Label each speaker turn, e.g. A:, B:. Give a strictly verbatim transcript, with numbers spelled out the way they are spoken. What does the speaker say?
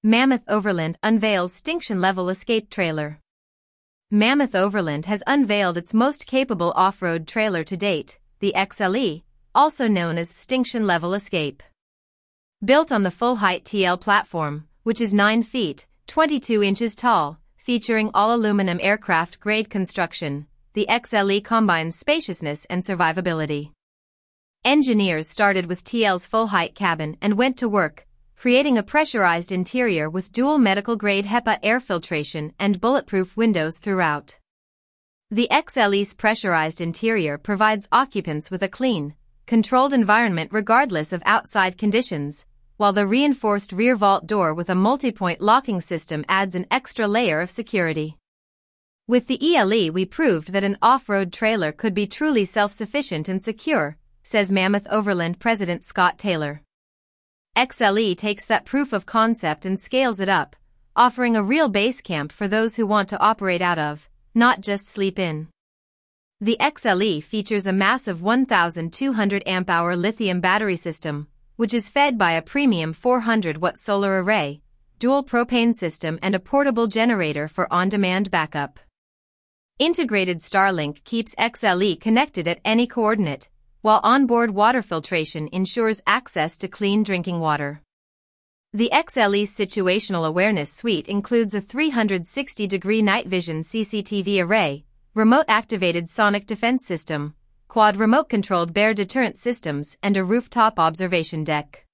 A: Mammoth Overland unveils Stinction-level escape trailer. Mammoth Overland has unveiled its most capable off-road trailer to date, the X L E, also known as Stinction-level Escape. Built on the full-height T L platform, which is nine feet, twenty-two inches tall, featuring all-aluminum aircraft-grade construction, the X L E combines spaciousness and survivability. Engineers started with T L's full-height cabin and went to work, creating a pressurized interior with dual medical-grade HEPA air filtration and bulletproof windows throughout. The X L E's pressurized interior provides occupants with a clean, controlled environment regardless of outside conditions, while the reinforced rear vault door with a multi-point locking system adds an extra layer of security. With the E L E, we proved that an off-road trailer could be truly self-sufficient and secure, says Mammoth Overland President Scott Taylor. X L E takes that proof of concept and scales it up, offering a real base camp for those who want to operate out of, not just sleep in. The X L E features a massive one thousand two hundred amp hour lithium battery system, which is fed by a premium four hundred watt solar array, dual propane system and a portable generator for on-demand backup. Integrated Starlink keeps X L E connected at any coordinate, while onboard water filtration ensures access to clean drinking water. The X L E's situational awareness suite includes a three hundred sixty degree night vision C C T V array, remote-activated sonic defense system, quad remote-controlled bear deterrent systems and a rooftop observation deck.